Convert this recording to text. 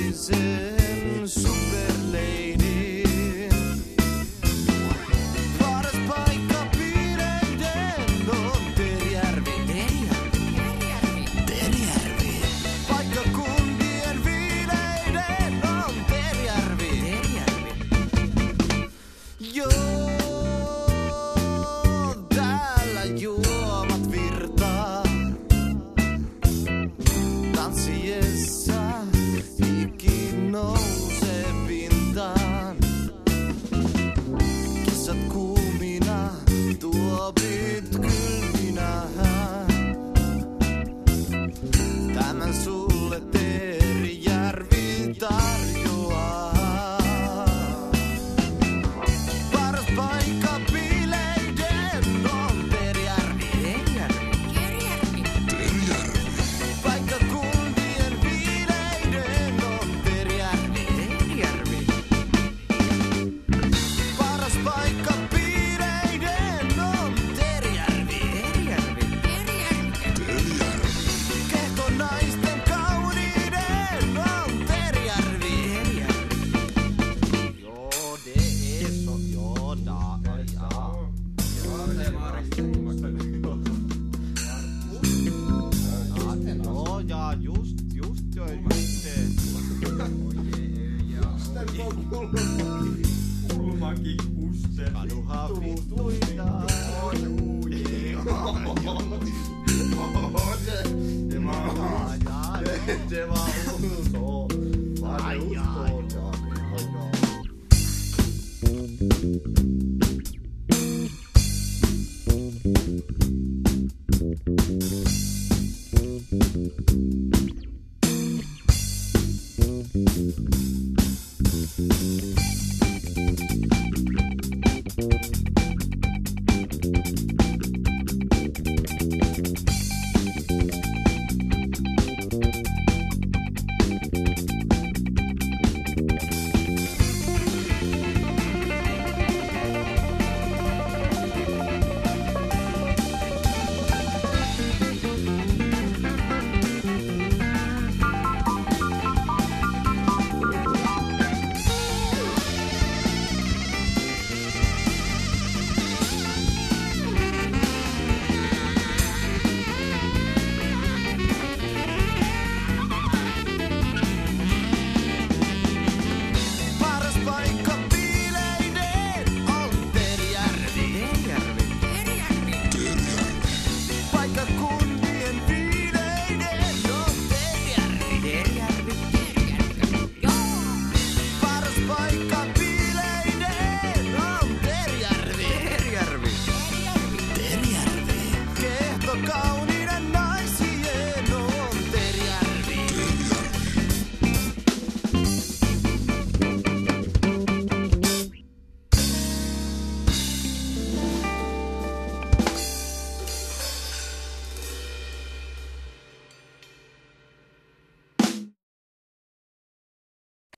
naisen superlady. Paras paikka piireiden on Terijärvi. Terijärvi. Paikkakuntien viileiden on Terijärvi. Joo, täällä juomat virtaa. Tanssiessa hiki nousee pintaan. Kissat kuumina, tuopit kylminä. Tämän sulle Terijärvi tarjoaa. Paras paikka bileiden on Terijärvi. Paikkakuntien viileiden on Terijärvi. Paras paikka piireiden on Terijärvi. Kehtonaisten kauniiden on Terijärvi. Joo, det är så. Ja, da. Ja, just ja, Kulmaki kuste. Kaduha vittuina. Det var så. Ai, ai.